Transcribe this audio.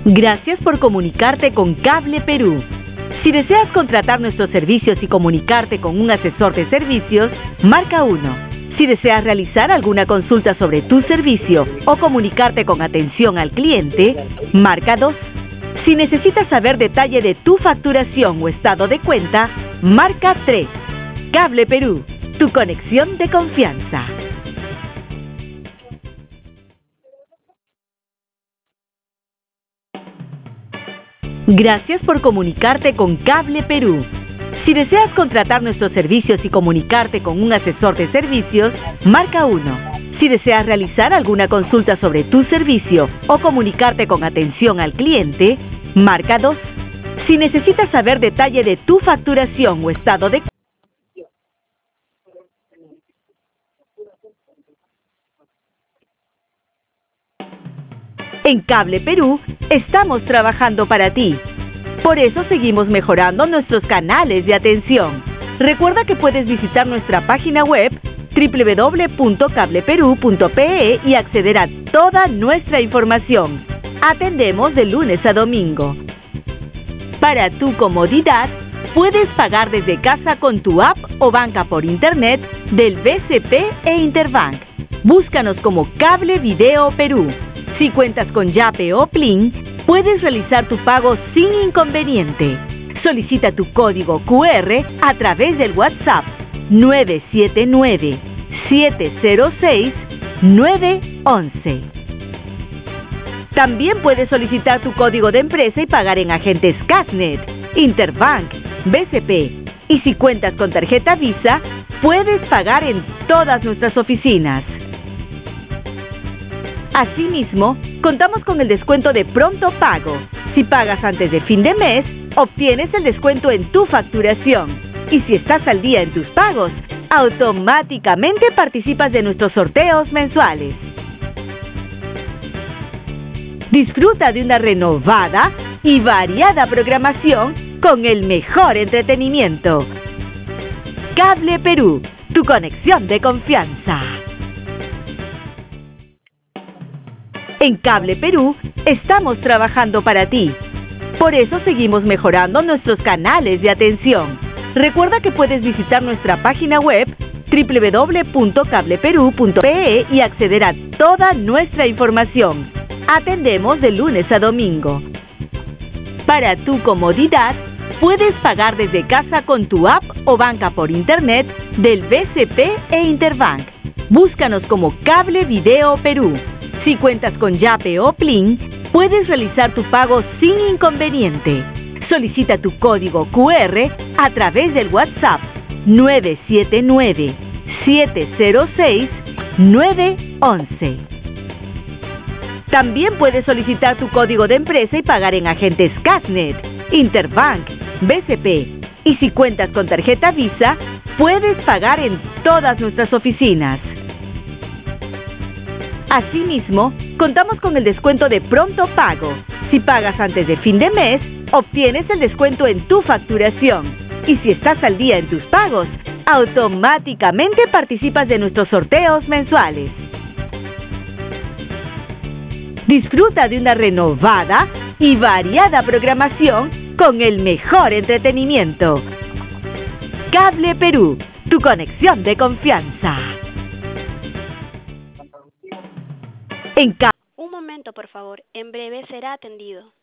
Gracias por comunicarte con Cable Perú. Si deseas contratar nuestros servicios y comunicarte con un asesor de servicios, marca 1. Si deseas realizar alguna consulta sobre tu servicio o comunicarte con atención al cliente, marca 2. Si necesitas saber detalle de tu facturación o estado de cuenta, marca 3. Cable Perú, tu conexión de confianza. Gracias por comunicarte con Cable Perú. Si deseas contratar nuestros servicios y comunicarte con un asesor de servicios, marca 1. Si deseas realizar alguna consulta sobre tu servicio o comunicarte con atención al cliente, marca 2. Si necesitas saber detalle de tu facturación o estado de En Cable Perú, estamos trabajando para ti. Por eso seguimos mejorando nuestros canales de atención. Recuerda que puedes visitar nuestra página web www.cableperu.pe y acceder a toda nuestra información. Atendemos de lunes a domingo. Para tu comodidad, puedes pagar desde casa con tu app o banca por internet del BCP e Interbank. Búscanos como Cable Video Perú. Si cuentas con Yape o Plin, puedes realizar tu pago sin inconveniente. Solicita tu código QR a través del WhatsApp 979-706-911. También puedes solicitar tu código de empresa y pagar en agentes Casnet, Interbank, BCP. Y si cuentas con tarjeta Visa, puedes pagar en todas nuestras oficinas. Asimismo, contamos con el descuento de pronto pago. Si pagas antes de fin de mes, obtienes el descuento en tu facturación. Y si estás al día en tus pagos, automáticamente participas de nuestros sorteos mensuales. Disfruta de una renovada y variada programación con el mejor entretenimiento. Cable Perú, tu conexión de confianza. En Cable Perú, estamos trabajando para ti. Por eso seguimos mejorando nuestros canales de atención. Recuerda que puedes visitar nuestra página web www.cableperu.pe y acceder a toda nuestra información. Atendemos de lunes a domingo. Para tu comodidad, puedes pagar desde casa con tu app o banca por internet del BCP e Interbank. Búscanos como Cable Video Perú. Si cuentas con Yape o Plin, puedes realizar tu pago sin inconveniente. Solicita tu código QR a través del WhatsApp 979-706-911. También puedes solicitar tu código de empresa y pagar en agentes Casnet, Interbank, BCP. Y si cuentas con tarjeta Visa, puedes pagar en todas nuestras oficinas. Asimismo, contamos con el descuento de pronto pago. Si pagas antes de fin de mes, obtienes el descuento en tu facturación. Y si estás al día en tus pagos, automáticamente participas de nuestros sorteos mensuales. Disfruta de una renovada y variada programación con el mejor entretenimiento. Cable Perú, tu conexión de confianza. Un momento, por favor. En breve será atendido.